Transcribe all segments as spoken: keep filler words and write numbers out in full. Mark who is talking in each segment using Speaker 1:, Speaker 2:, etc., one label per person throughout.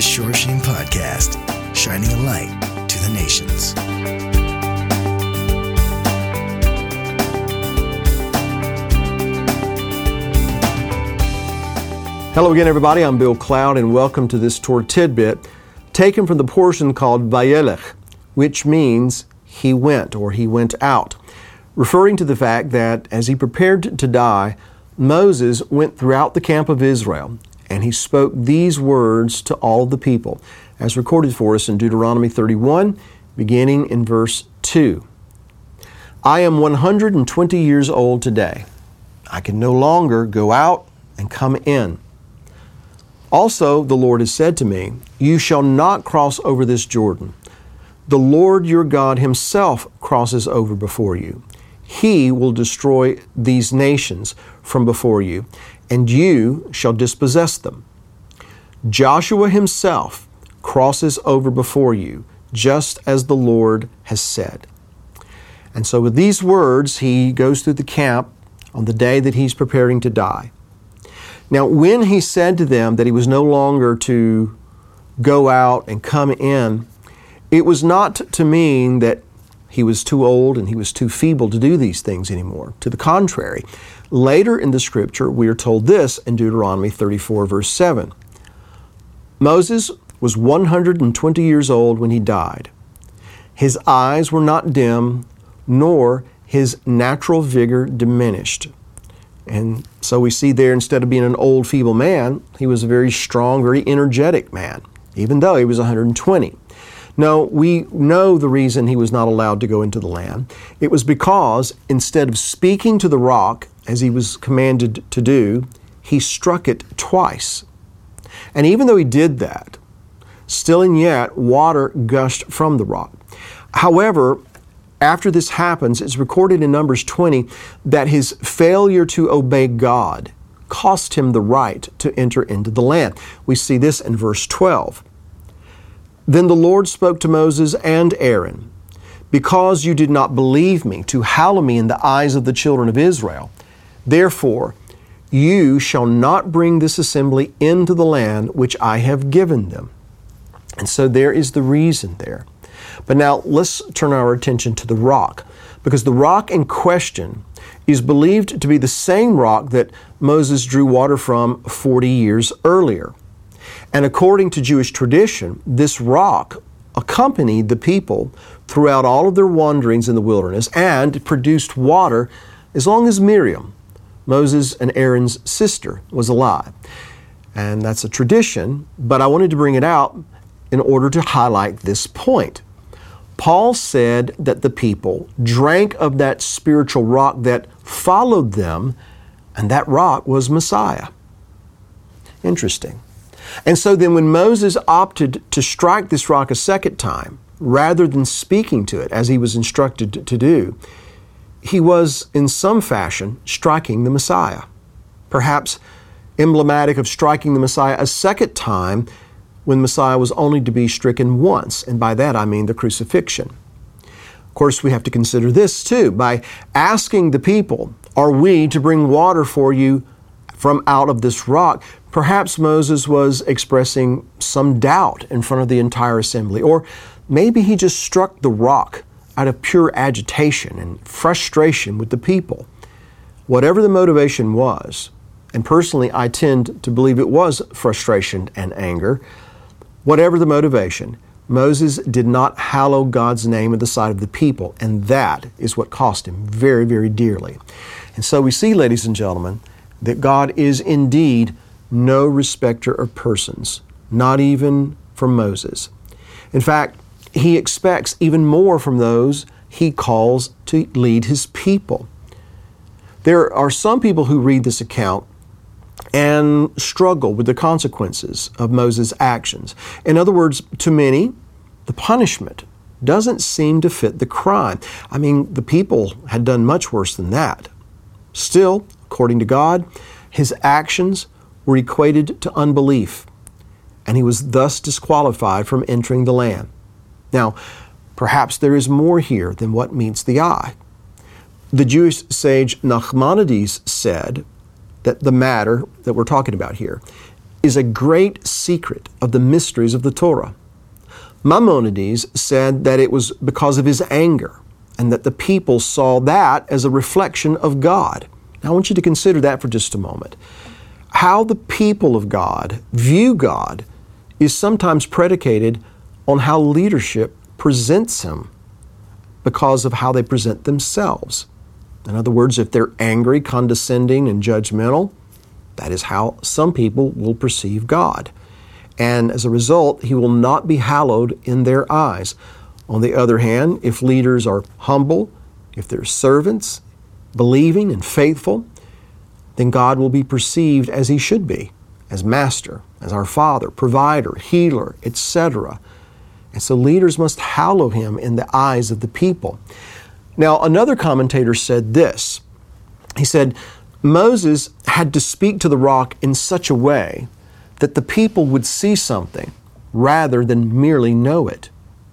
Speaker 1: the Shore Sheen Podcast, shining a light to the nations.
Speaker 2: Hello again, everybody. I'm Bill Cloud, and welcome to this Torah tidbit taken from the portion called Vayelech, which means he went or he went out, referring to the fact that as he prepared to die, Moses went throughout the camp of Israel, and he spoke these words to all the people, as recorded for us in Deuteronomy thirty-one, beginning in verse two. I am one hundred twenty years old today. I can no longer go out and come in. Also, the Lord has said to me, you shall not cross over this Jordan. The Lord your God himself crosses over before you. He will destroy these nations from before you, and you shall dispossess them. Joshua himself crosses over before you, just as the Lord has said. And so with these words, he goes through the camp on the day that he's preparing to die. Now, when he said to them that he was no longer to go out and come in, it was not to mean that he was too old and he was too feeble to do these things anymore. To the contrary, later in the scripture, we are told this in Deuteronomy thirty-four, verse seven. Moses was one hundred twenty years old when he died. His eyes were not dim, nor his natural vigor diminished. And so we see there, instead of being an old, feeble man, he was a very strong, very energetic man, even though he was one hundred twenty. No, we know the reason he was not allowed to go into the land. It was because instead of speaking to the rock, as he was commanded to do, he struck it twice. And even though he did that, still and yet water gushed from the rock. However, after this happens, it's recorded in Numbers twenty that his failure to obey God cost him the right to enter into the land. We see this in verse twelve. Then the Lord spoke to Moses and Aaron, because you did not believe me to hallow me in the eyes of the children of Israel, therefore you shall not bring this assembly into the land which I have given them. And so there is the reason there. But now let's turn our attention to the rock, because the rock in question is believed to be the same rock that Moses drew water from forty years earlier. And according to Jewish tradition, this rock accompanied the people throughout all of their wanderings in the wilderness and produced water as long as Miriam, Moses and Aaron's sister, was alive. And that's a tradition, but I wanted to bring it out in order to highlight this point. Paul said that the people drank of that spiritual rock that followed them, and that rock was Messiah. Interesting. And so then when Moses opted to strike this rock a second time, rather than speaking to it as he was instructed to do, he was in some fashion striking the Messiah. Perhaps emblematic of striking the Messiah a second time when Messiah was only to be stricken once, and by that I mean the crucifixion. Of course, we have to consider this too. By asking the people, are we to bring water for you from out of this rock, perhaps Moses was expressing some doubt in front of the entire assembly, or maybe he just struck the rock out of pure agitation and frustration with the people. Whatever the motivation was, and personally I tend to believe it was frustration and anger, whatever the motivation, Moses did not hallow God's name in the sight of the people, and that is what cost him very, very dearly. And so we see, ladies and gentlemen, that God is indeed no respecter of persons, not even from Moses. In fact, he expects even more from those he calls to lead his people. There are some people who read this account and struggle with the consequences of Moses' actions. In other words, to many, the punishment doesn't seem to fit the crime. I mean, the people had done much worse than that. Still, according to God, his actions were equated to unbelief, and he was thus disqualified from entering the land. Now, perhaps there is more here than what meets the eye. The Jewish sage Nachmanides said that the matter that we're talking about here is a great secret of the mysteries of the Torah. Maimonides said that it was because of his anger, and that the people saw that as a reflection of God. Now, I want you to consider that for just a moment. How the people of God view God is sometimes predicated on how leadership presents Him because of how they present themselves. In other words, if they're angry, condescending, and judgmental, that is how some people will perceive God. And as a result, He will not be hallowed in their eyes. On the other hand, if leaders are humble, if they're servants, believing and faithful, then God will be perceived as He should be, as Master, as our Father, Provider, Healer, et cetera. And so leaders must hallow Him in the eyes of the people. Now, another commentator said this. He said, Moses had to speak to the rock in such a way that the people would see something rather than merely know it.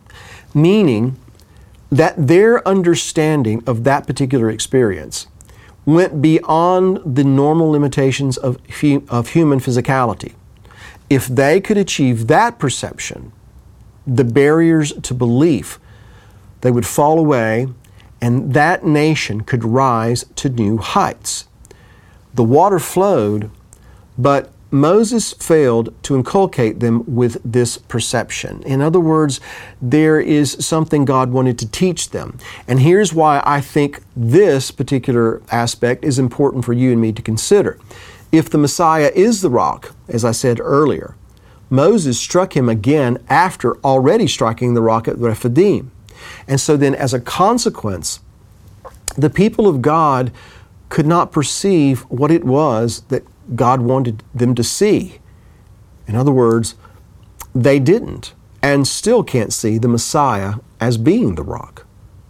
Speaker 2: Meaning that their understanding of that particular experience went beyond the normal limitations of, hu- of human physicality. If they could achieve that perception, the barriers to belief, they would fall away, and that nation could rise to new heights. The water flowed, but Moses failed to inculcate them with this perception. In other words, there is something God wanted to teach them. And here's why I think this particular aspect is important for you and me to consider. If the Messiah is the rock, as I said earlier, Moses struck him again after already striking the rock at Rephidim. And so then as a consequence, the people of God could not perceive what it was that God wanted them to see. In other words, they didn't and still can't see the Messiah as being the rock.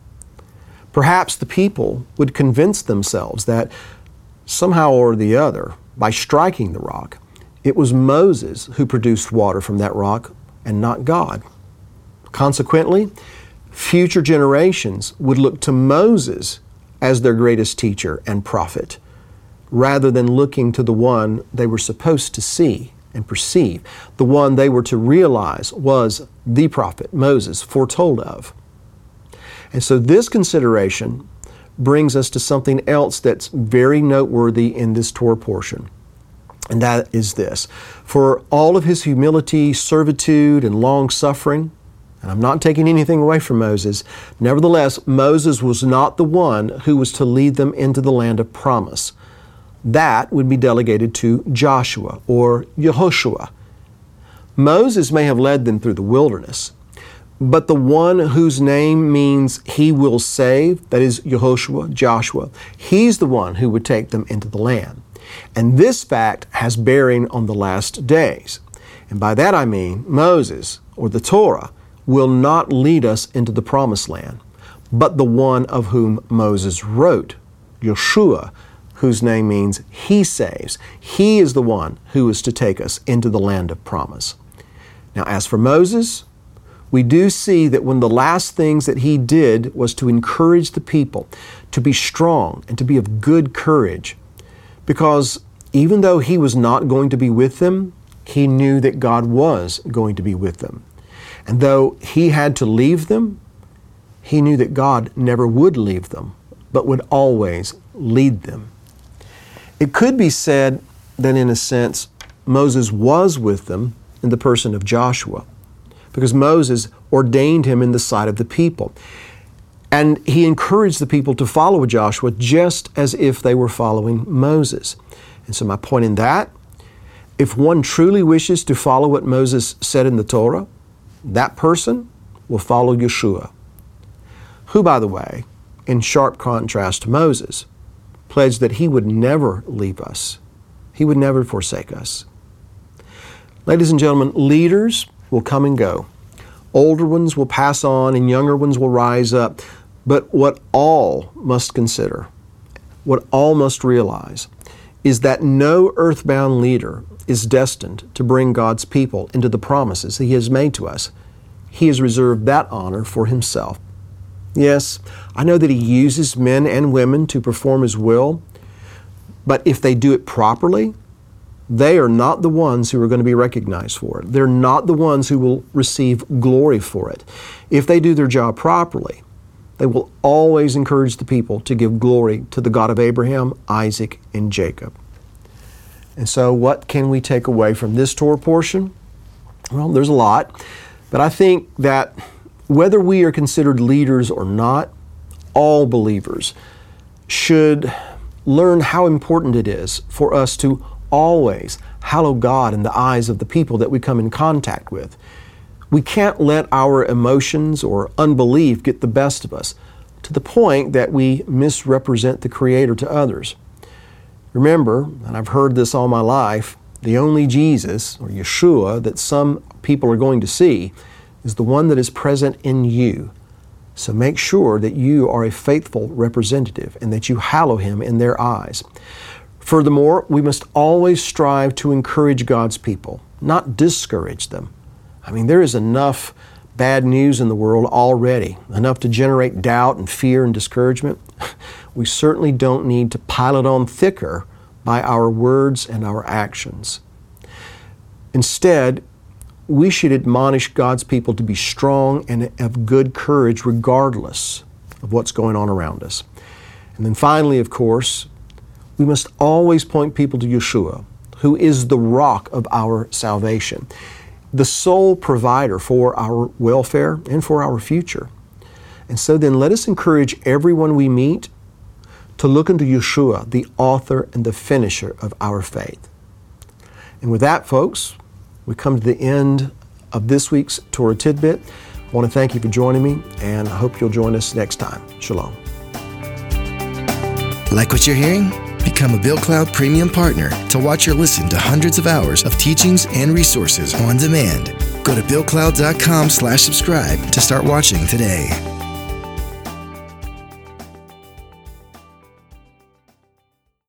Speaker 2: Perhaps the people would convince themselves that somehow or the other, by striking the rock, it was Moses who produced water from that rock and not God. Consequently, future generations would look to Moses as their greatest teacher and prophet, rather than looking to the one they were supposed to see and perceive, the one they were to realize was the prophet Moses foretold of. And so this consideration brings us to something else that's very noteworthy in this Torah portion. And that is this. For all of his humility, servitude, and long-suffering, and I'm not taking anything away from Moses, nevertheless, Moses was not the one who was to lead them into the land of promise. That would be delegated to Joshua or Yehoshua. Moses may have led them through the wilderness, but the one whose name means he will save, that is Yehoshua, Joshua, he's the one who would take them into the land. And this fact has bearing on the last days. And by that I mean Moses, or the Torah, will not lead us into the promised land, but the one of whom Moses wrote, Yeshua, whose name means He saves. He is the one who is to take us into the land of promise. Now, as for Moses, we do see that when the last things that he did was to encourage the people to be strong and to be of good courage, because even though he was not going to be with them, he knew that God was going to be with them. And though he had to leave them, he knew that God never would leave them, but would always lead them. It could be said that in a sense, Moses was with them in the person of Joshua, because Moses ordained him in the sight of the people. And he encouraged the people to follow Joshua just as if they were following Moses. And so my point in that, if one truly wishes to follow what Moses said in the Torah, that person will follow Yeshua, who, by the way, in sharp contrast to Moses, pledged that he would never leave us. He would never forsake us. Ladies and gentlemen, leaders will come and go. Older ones will pass on and younger ones will rise up. But what all must consider, what all must realize, is that no earthbound leader is destined to bring God's people into the promises He has made to us. He has reserved that honor for Himself. Yes, I know that He uses men and women to perform His will, but if they do it properly, they are not the ones who are going to be recognized for it. They're not the ones who will receive glory for it. If they do their job properly, they will always encourage the people to give glory to the God of Abraham, Isaac, and Jacob. And so what can we take away from this Torah portion? Well, there's a lot, but I think that whether we are considered leaders or not, all believers should learn how important it is for us to always hallow God in the eyes of the people that we come in contact with. We can't let our emotions or unbelief get the best of us to the point that we misrepresent the Creator to others. Remember, and I've heard this all my life, the only Jesus, or Yeshua, that some people are going to see is the one that is present in you. So make sure that you are a faithful representative and that you hallow Him in their eyes. Furthermore, we must always strive to encourage God's people, not discourage them. I mean, there is enough bad news in the world already, enough to generate doubt and fear and discouragement. We certainly don't need to pile it on thicker by our words and our actions. Instead, we should admonish God's people to be strong and of good courage regardless of what's going on around us. And then finally, of course, we must always point people to Yeshua, who is the rock of our salvation, the sole provider for our welfare and for our future. And so then let us encourage everyone we meet to look unto Yeshua, the author and the finisher of our faith. And with that, folks, we come to the end of this week's Torah Tidbit. I want to thank you for joining me, and I hope you'll join us next time. Shalom.
Speaker 1: Like what you're hearing? Become a Bill Cloud Premium Partner to watch or listen to hundreds of hours of teachings and resources on demand. Go to billcloud.com slash subscribe to start watching today.